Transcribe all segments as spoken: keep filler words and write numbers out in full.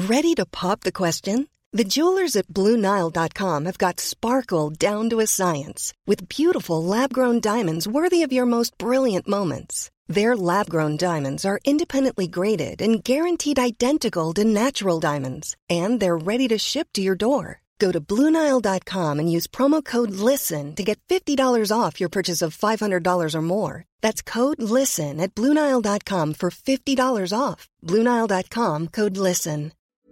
Ready to pop the question? The jewelers at Blue Nile dot com have got sparkle down to a science with beautiful lab-grown diamonds worthy of your most brilliant moments. Their lab-grown diamonds are independently graded and guaranteed identical to natural diamonds, and they're ready to ship to your door. Go to Blue Nile dot com and use promo code LISTEN to get fifty dollars off your purchase of five hundred dollars or more. That's code LISTEN at Blue Nile dot com for fifty dollars off. Blue Nile dot com, code LISTEN.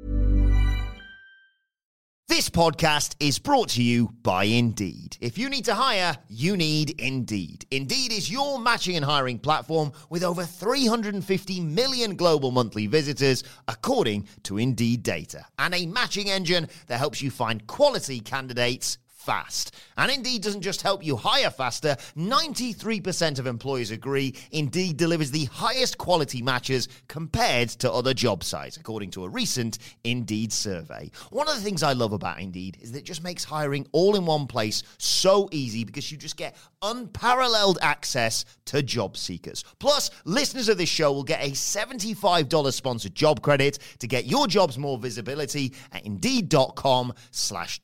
This podcast is brought to you by Indeed. If you need to hire, you need Indeed. Indeed is your matching and hiring platform with over three hundred fifty million global monthly visitors, according to Indeed data, and a matching engine that helps you find quality candidates fast. And Indeed doesn't just help you hire faster. ninety-three percent of employers agree Indeed delivers the highest quality matches compared to other job sites, according to a recent Indeed survey. One of the things I love about Indeed is that it just makes hiring all in one place so easy because you just get unparalleled access to job seekers. Plus, listeners of this show will get a seventy-five dollars sponsored job credit to get your jobs more visibility at Indeed.com slash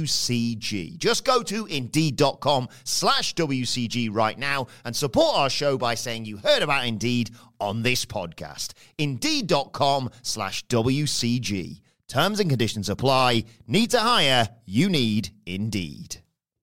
WCG. Just go to Indeed.com slash WCG right now and support our show by saying you heard about Indeed on this podcast. Indeed.com slash WCG. Terms and conditions apply. Need to hire? You need Indeed.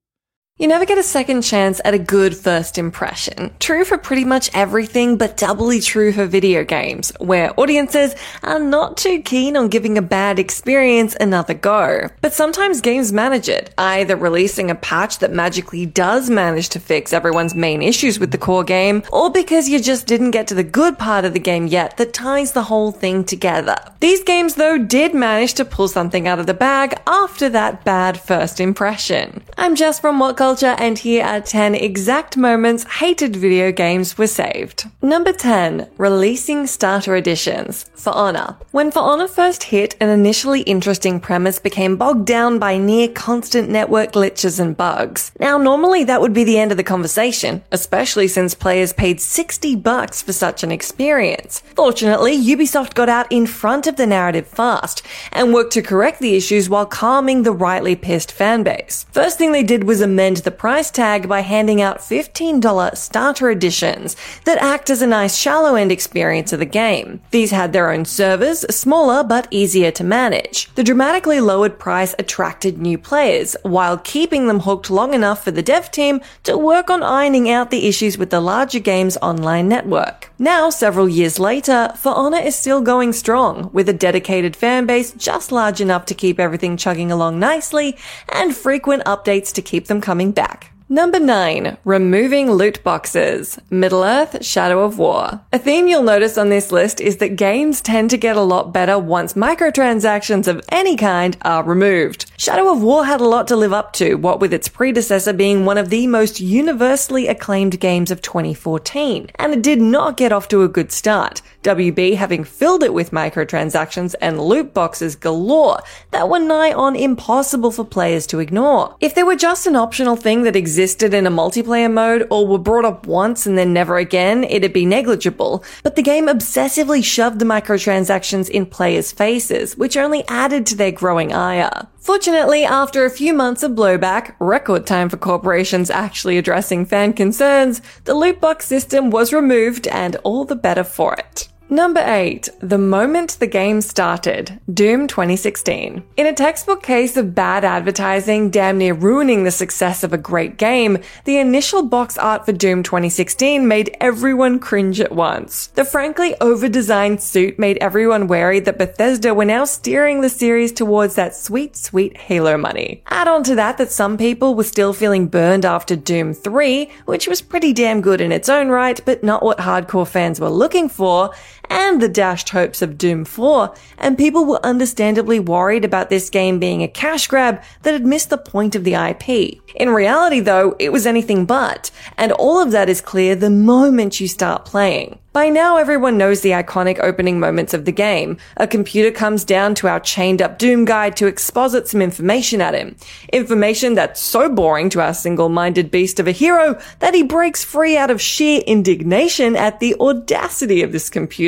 You never get a second chance at a good first impression. True for pretty much everything, but doubly true for video games, where audiences are not too keen on giving a bad experience another go. But sometimes games manage it, either releasing a patch that magically does manage to fix everyone's main issues with the core game, or because you just didn't get to the good part of the game yet that ties the whole thing together. These games, though, did manage to pull something out of the bag after that bad first impression. I'm Jess from What Culture, and here are ten exact moments hated video games were saved. Number ten. Releasing starter editions. For Honor. When For Honor first hit, an initially interesting premise became bogged down by near constant network glitches and bugs. Now, normally that would be the end of the conversation, especially since players paid sixty bucks for such an experience. Fortunately, Ubisoft got out in front of the narrative fast and worked to correct the issues while calming the rightly pissed fanbase. First thing they did was amend the price tag by handing out fifteen dollars starter editions that act as a nice shallow end experience of the game. These had their own servers, smaller but easier to manage. The dramatically lowered price attracted new players, while keeping them hooked long enough for the dev team to work on ironing out the issues with the larger game's online network. Now, several years later, For Honor is still going strong, with a dedicated fanbase just large enough to keep everything chugging along nicely, and frequent updates to keep them coming back. Number nine. Removing loot boxes. Middle-earth: Shadow of War. A theme you'll notice on this list is that games tend to get a lot better once microtransactions of any kind are removed. Shadow of War had a lot to live up to, what with its predecessor being one of the most universally acclaimed games of twenty fourteen, and it did not get off to a good start, W B having filled it with microtransactions and loot boxes galore that were nigh on impossible for players to ignore. If they were just an optional thing that existed existed in a multiplayer mode or were brought up once and then never again, it'd be negligible, but the game obsessively shoved the microtransactions in players' faces, which only added to their growing ire. Fortunately, after a few months of blowback, record time for corporations actually addressing fan concerns, the loot box system was removed, and all the better for it. Number eight. The moment the game started. Doom twenty sixteen. In a textbook case of bad advertising damn near ruining the success of a great game, the initial box art for Doom twenty sixteen made everyone cringe at once. The frankly over-designed suit made everyone wary that Bethesda were now steering the series towards that sweet, sweet Halo money. Add on to that that some people were still feeling burned after Doom three, which was pretty damn good in its own right, but not what hardcore fans were looking for, and the dashed hopes of Doom four, and people were understandably worried about this game being a cash grab that had missed the point of the I P. In reality, though, it was anything but, and all of that is clear the moment you start playing. By now, everyone knows the iconic opening moments of the game. A computer comes down to our chained-up Doom guide to exposit some information at him. Information that's so boring to our single-minded beast of a hero that he breaks free out of sheer indignation at the audacity of this computer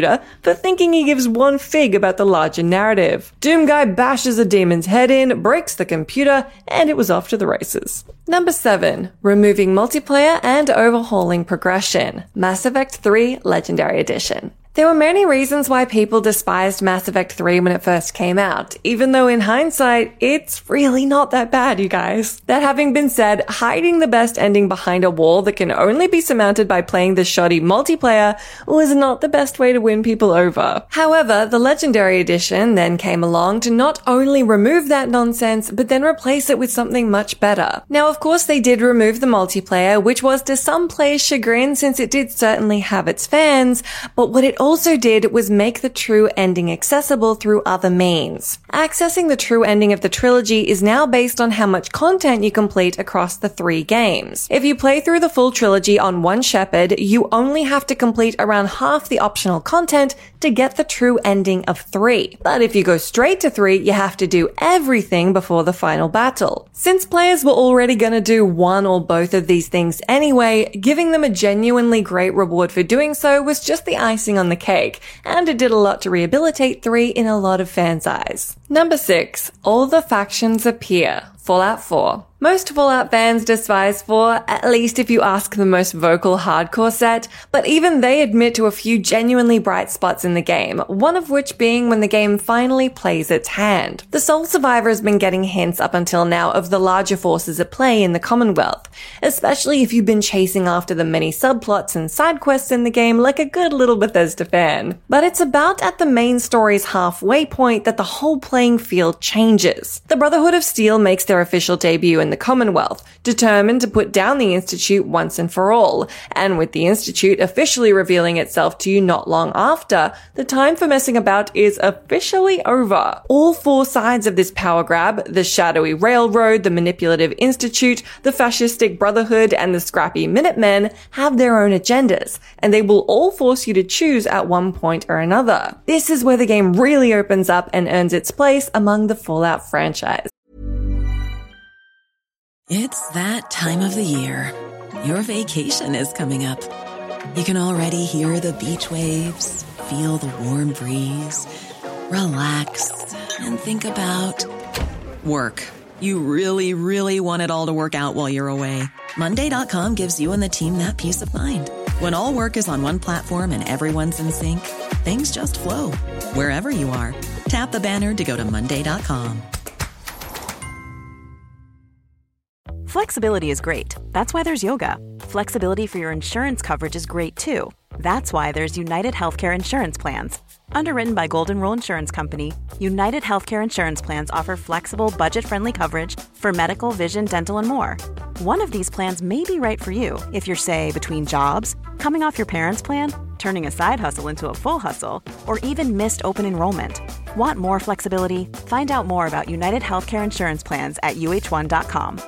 computer for thinking he gives one fig about the larger narrative. Doomguy bashes a demon's head in, breaks the computer, and it was off to the races. Number seven. Removing multiplayer and overhauling progression. Mass Effect three Legendary Edition. There were many reasons why people despised Mass Effect three when it first came out, even though in hindsight, it's really not that bad, you guys. That having been said, hiding the best ending behind a wall that can only be surmounted by playing the shoddy multiplayer was not the best way to win people over. However, the Legendary Edition then came along to not only remove that nonsense, but then replace it with something much better. Now, of course, they did remove the multiplayer, which was to some players' chagrin since it did certainly have its fans, but what it also did was make the true ending accessible through other means. Accessing the true ending of the trilogy is now based on how much content you complete across the three games. If you play through the full trilogy on one Shepard, you only have to complete around half the optional content to get the true ending of three. But if you go straight to three, you have to do everything before the final battle. Since players were already going to do one or both of these things anyway, giving them a genuinely great reward for doing so was just the icing on the cake, and it did a lot to rehabilitate three in a lot of fans' eyes. Number six. All the factions appear. Fallout four. Most Fallout fans despise four, at least if you ask the most vocal hardcore set, but even they admit to a few genuinely bright spots in the game, one of which being when the game finally plays its hand. The sole survivor has been getting hints up until now of the larger forces at play in the Commonwealth, especially if you've been chasing after the many subplots and side quests in the game like a good little Bethesda fan. But it's about at the main story's halfway point that the whole playing field changes. The Brotherhood of Steel makes their official debut in the Commonwealth, determined to put down the Institute once and for all, and with the Institute officially revealing itself to you not long after, the time for messing about is officially over. All four sides of this power grab, the shadowy Railroad, the manipulative Institute, the fascistic Brotherhood, and the scrappy Minutemen, have their own agendas, and they will all force you to choose at one point or another. This is where the game really opens up and earns its place among the Fallout franchise. It's that time of the year. Your vacation is coming up. You can already hear the beach waves, feel the warm breeze, relax, and think about work. You really, really want it all to work out while you're away. Monday dot com gives you and the team that peace of mind. When all work is on one platform and everyone's in sync, things just flow. Wherever you are, tap the banner to go to Monday dot com. Flexibility is great. That's why there's yoga. Flexibility for your insurance coverage is great too. That's why there's United Healthcare Insurance Plans. Underwritten by Golden Rule Insurance Company, United Healthcare Insurance Plans offer flexible, budget-friendly coverage for medical, vision, dental, and more. One of these plans may be right for you if you're, say, between jobs, coming off your parents' plan, turning a side hustle into a full hustle, or even missed open enrollment. Want more flexibility? Find out more about United Healthcare Insurance Plans at U H one dot com.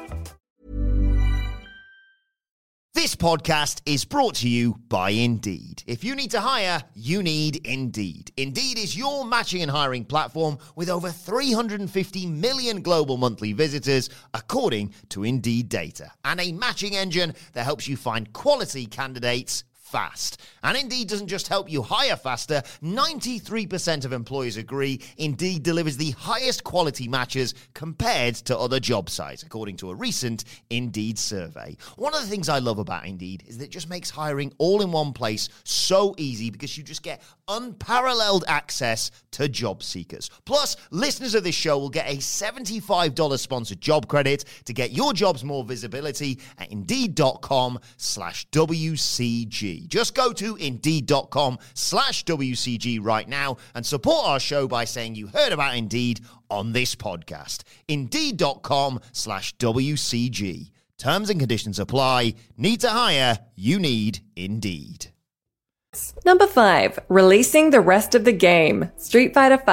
This podcast is brought to you by Indeed. If you need to hire, you need Indeed. Indeed is your matching and hiring platform with over three hundred fifty million global monthly visitors, according to Indeed data, and a matching engine that helps you find quality candidates fast. And Indeed doesn't just help you hire faster. ninety-three percent of employers agree Indeed delivers the highest quality matches compared to other job sites, according to a recent Indeed survey. One of the things I love about Indeed is that it just makes hiring all in one place so easy because you just get unparalleled access to job seekers. Plus, listeners of this show will get a seventy-five dollars sponsored job credit to get your jobs more visibility at Indeed.com slash WCG. Just go to Indeed.com slash WCG right now and support our show by saying you heard about Indeed on this podcast. Indeed.com slash WCG. Terms and conditions apply. Need to hire? You need Indeed. Number five. Releasing the rest of the game. Street Fighter five.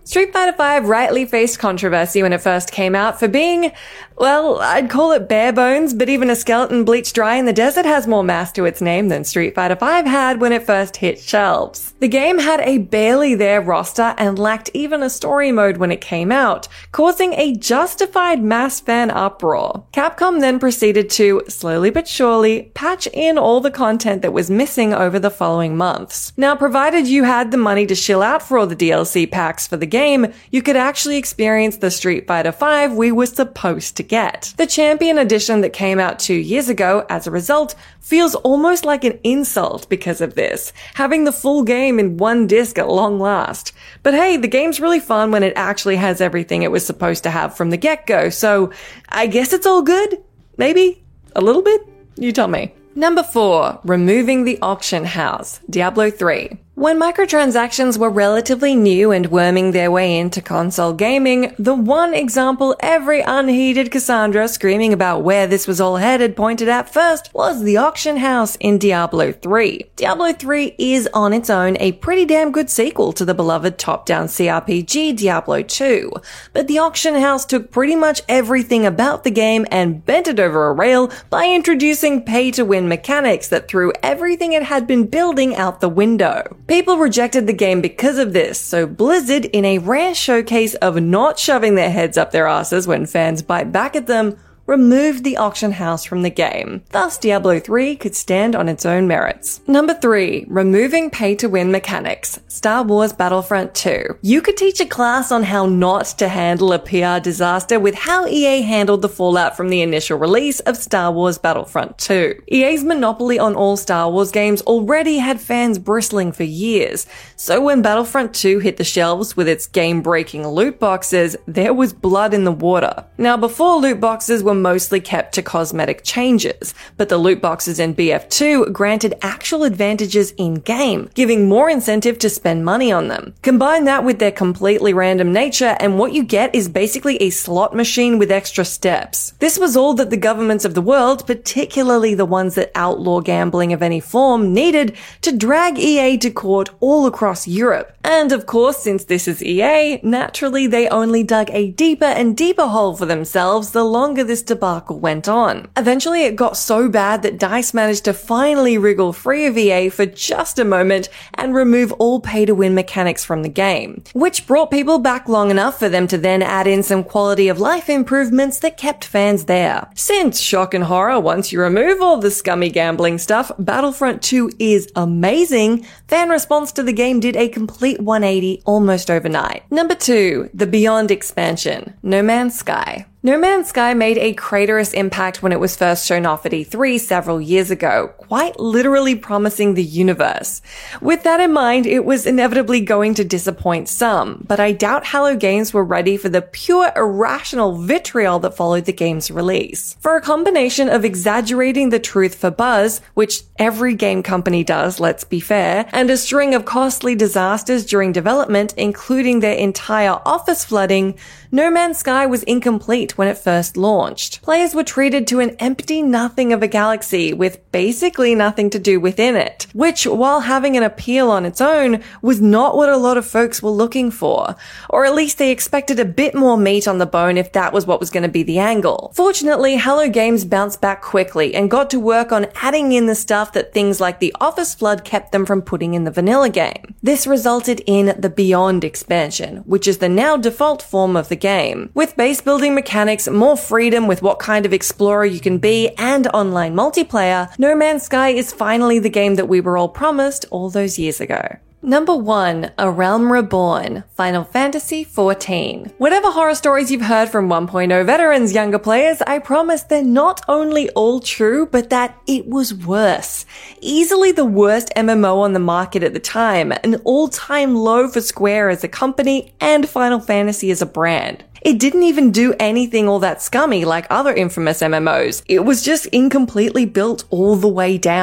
Street Fighter five rightly faced controversy when it first came out for being, well, I'd call it bare bones, but even a skeleton bleached dry in the desert has more mass to its name than Street Fighter five had when it first hit shelves. The game had a barely there roster and lacked even a story mode when it came out, causing a justified mass fan uproar. Capcom then proceeded to, slowly but surely, patch in all the content that was missing over the following months. Now, provided you had the money to shill out for all the D L C packs for the game, you could actually experience the Street Fighter five we were supposed to get. The Champion Edition that came out two years ago, as a result, feels almost like an insult because of this, having the full game in one disc at long last. But hey, the game's really fun when it actually has everything it was supposed to have from the get-go, so I guess it's all good? Maybe? A little bit? You tell me. Number four, removing the auction house, Diablo three. When microtransactions were relatively new and worming their way into console gaming, the one example every unheeded Cassandra screaming about where this was all headed pointed at first was the auction house in Diablo three. Diablo three is on its own a pretty damn good sequel to the beloved top-down C R P G Diablo two, but the auction house took pretty much everything about the game and bent it over a rail by introducing pay-to-win mechanics that threw everything it had been building out the window. People rejected the game because of this, so Blizzard, in a rare showcase of not shoving their heads up their asses when fans bite back at them, removed the auction house from the game. Thus, Diablo three could stand on its own merits. Number three, removing pay-to-win mechanics, Star Wars Battlefront two. You could teach a class on how not to handle a P R disaster with how E A handled the fallout from the initial release of Star Wars Battlefront two. E A's monopoly on all Star Wars games already had fans bristling for years, so when Battlefront two hit the shelves with its game-breaking loot boxes, there was blood in the water. Now, before loot boxes were mostly kept to cosmetic changes, but the loot boxes in B F two granted actual advantages in-game, giving more incentive to spend money on them. Combine that with their completely random nature, and what you get is basically a slot machine with extra steps. This was all that the governments of the world, particularly the ones that outlaw gambling of any form, needed to drag E A to court all across Europe. And of course, since this is E A, naturally they only dug a deeper and deeper hole for themselves the longer this debacle went on. Eventually it got so bad that DICE managed to finally wriggle free of E A for just a moment and remove all pay-to-win mechanics from the game, which brought people back long enough for them to then add in some quality of life improvements that kept fans there. Since, shock and horror, once you remove all the scummy gambling stuff, Battlefront two is amazing, fan response to the game did a complete one eighty almost overnight. Number two, the Beyond expansion, No Man's Sky. No Man's Sky made a craterous impact when it was first shown off at E three several years ago, quite literally promising the universe. With that in mind, it was inevitably going to disappoint some, but I doubt Hello Games were ready for the pure irrational vitriol that followed the game's release. For a combination of exaggerating the truth for buzz, which every game company does, let's be fair, and a string of costly disasters during development, including their entire office flooding, No Man's Sky was incomplete when it first launched. Players were treated to an empty nothing of a galaxy with basically nothing to do within it, which, while having an appeal on its own, was not what a lot of folks were looking for. Or at least they expected a bit more meat on the bone if that was what was going to be the angle. Fortunately, Hello Games bounced back quickly and got to work on adding in the stuff that things like the office flood kept them from putting in the vanilla game. This resulted in the Beyond expansion, which is the now default form of the game. With base building mechanics, more freedom with what kind of explorer you can be, and online multiplayer, No Man's Sky is finally the game that we were all promised all those years ago. Number one, A Realm Reborn, Final Fantasy fourteen. Whatever horror stories you've heard from one point oh veterans, younger players, I promise they're not only all true, but that it was worse. Easily the worst M M O on the market at the time, an all-time low for Square as a company and Final Fantasy as a brand. It didn't even do anything all that scummy like other infamous M M Os. It was just incompletely built all the way down.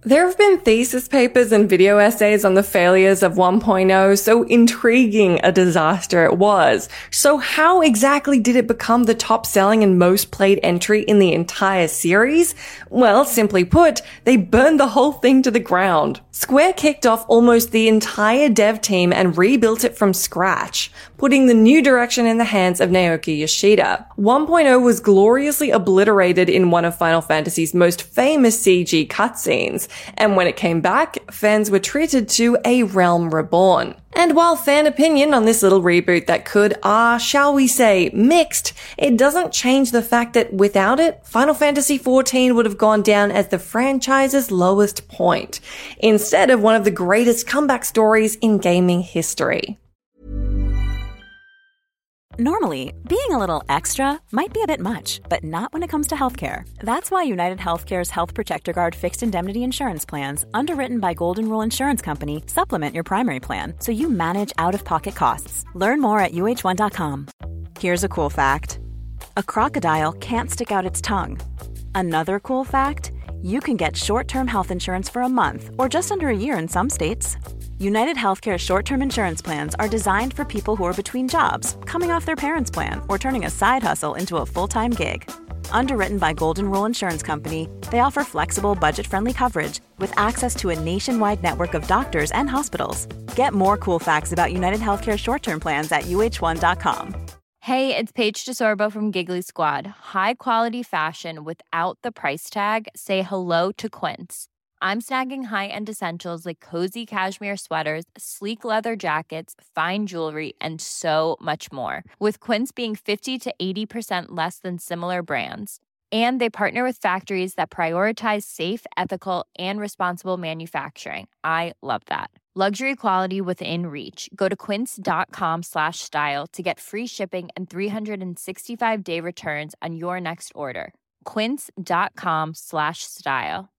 There have been thesis papers and video essays on the failures of one point oh, so intriguing a disaster it was. So how exactly did it become the top-selling and most played entry in the entire series? Well, simply put, they burned the whole thing to the ground. Square kicked off almost the entire dev team and rebuilt it from scratch, putting the new direction in the hands of Naoki Yoshida. one point oh was gloriously obliterated in one of Final Fantasy's most famous C G cutscenes, and when it came back, fans were treated to a Realm Reborn. And while fan opinion on this little reboot that could, ah, uh, shall we say, mixed, it doesn't change the fact that without it, Final Fantasy fourteen would have gone down as the franchise's lowest point, instead of one of the greatest comeback stories in gaming history. Normally, being a little extra might be a bit much, but not when it comes to healthcare. That's why United Healthcare's Health Protector Guard fixed indemnity insurance plans, underwritten by Golden Rule Insurance Company, supplement your primary plan so you manage out-of-pocket costs. Learn more at U H one dot com. Here's a cool fact. A crocodile can't stick out its tongue. Another cool fact, you can get short-term health insurance for a month or just under a year in some states. United Healthcare short-term insurance plans are designed for people who are between jobs, coming off their parents' plan, or turning a side hustle into a full-time gig. Underwritten by Golden Rule Insurance Company, they offer flexible, budget-friendly coverage with access to a nationwide network of doctors and hospitals. Get more cool facts about United Healthcare short-term plans at U H one dot com. Hey, it's Paige DeSorbo from Giggly Squad. High quality fashion without the price tag. Say hello to Quince. I'm snagging high-end essentials like cozy cashmere sweaters, sleek leather jackets, fine jewelry, and so much more. With Quince being fifty to eighty percent less than similar brands. And they partner with factories that prioritize safe, ethical, and responsible manufacturing. I love that. Luxury quality within reach. Go to quince.com slash style to get free shipping and three sixty-five day returns on your next order. Quince.com slash style.